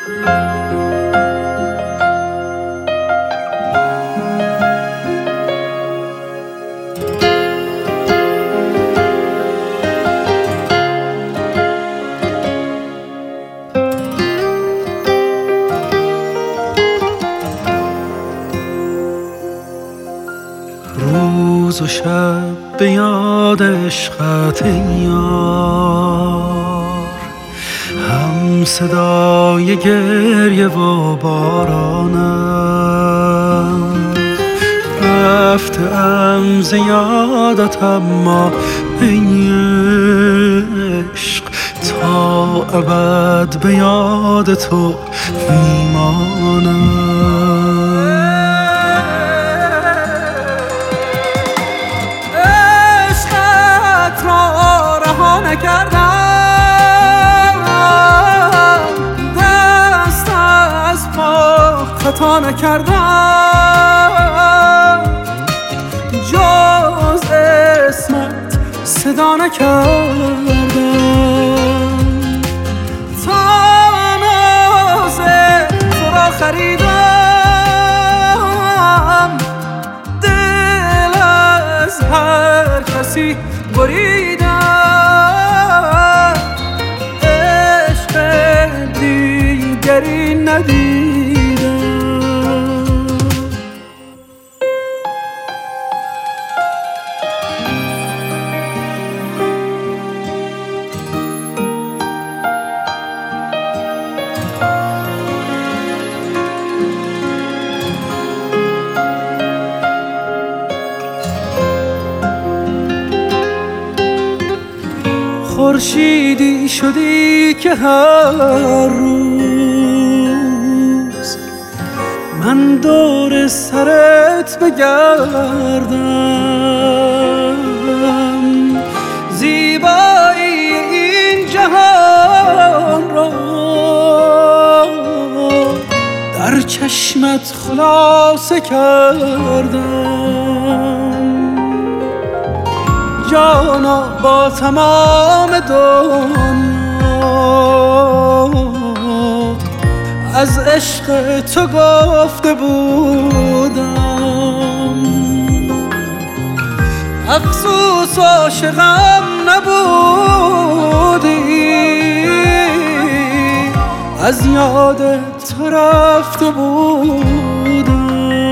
روز و شب به یاد عشقت یار، هم صدای گریه و بارانم. رفتم ز یادت اما ای عشق، تا ابد به یاد تو میمانم. نکردم دست از پا خطا نکردم، جز اسمت صدا نکردم. تا ناز تو را خریدم، دل از هر کسی بریدم. دیگری ندیدم. خورشیدی شدی که هر روز من دور سرت بگردم. زیبایی این جهان را در چشمت خلاصه کردم. جانا با تمام دنیا از عشق تو گفته بودم. افسوس عاشقم نبودی، از یاد تو رفته بودم.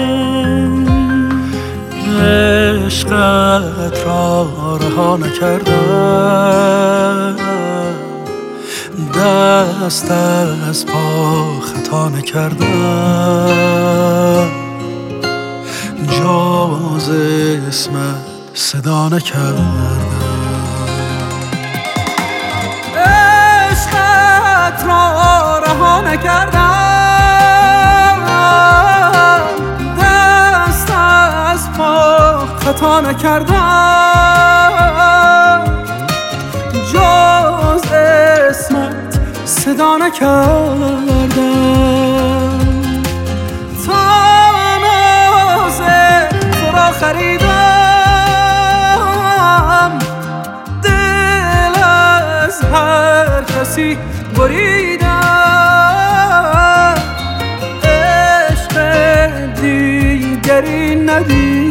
عشقت را رها نکردم، دست از پا خطا نکردم، جز اسمت صدا نکردم. عشقت را رها نکردم، دست از پا خطا نکردم، جز اسمت صدا نکردم. تا ناز تو را خریدم، دل از هر کسی بریدم. عشق دیگری ندیدم.